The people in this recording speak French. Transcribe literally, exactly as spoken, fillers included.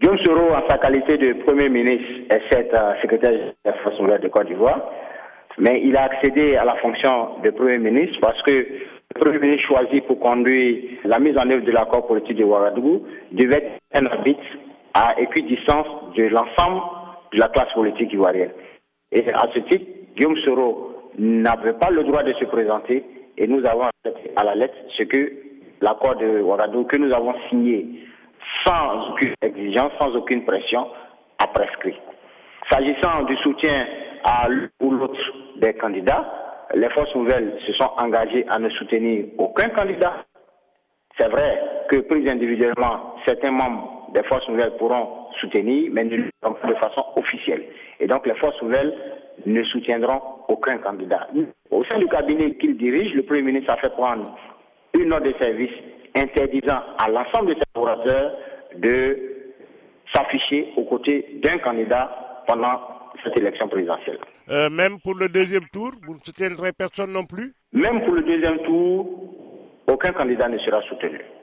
Guillaume Soro, en sa qualité de Premier ministre, est certes secrétaire de la Force nouvelle de Côte d'Ivoire, mais il a accédé à la fonction de Premier ministre parce que le Premier ministre choisi pour conduire la mise en œuvre de l'accord politique de Ouagadougou devait être un arbitre à équidistance de l'ensemble de la classe politique ivoirienne. Et à ce titre, Guillaume Soro n'avait pas le droit de se présenter et nous avons accepté à la lettre ce que l'accord de Ouagadougou que nous avons signé sans aucune exigence, sans aucune pression, a prescrit. S'agissant du soutien à l'un ou l'autre des candidats, les forces nouvelles se sont engagées à ne soutenir aucun candidat. C'est vrai que pris individuellement, certains membres des forces nouvelles pourront soutenir, mais de façon officielle. Et donc les forces nouvelles ne soutiendront aucun candidat. Au sein du cabinet qu'il dirige, le Premier ministre a fait prendre une note de service interdisant à l'ensemble des collaborateurs de s'afficher aux côtés d'un candidat pendant cette élection présidentielle. Euh, même pour le deuxième tour, vous ne soutiendrez personne non plus? Même pour le deuxième tour, aucun candidat ne sera soutenu.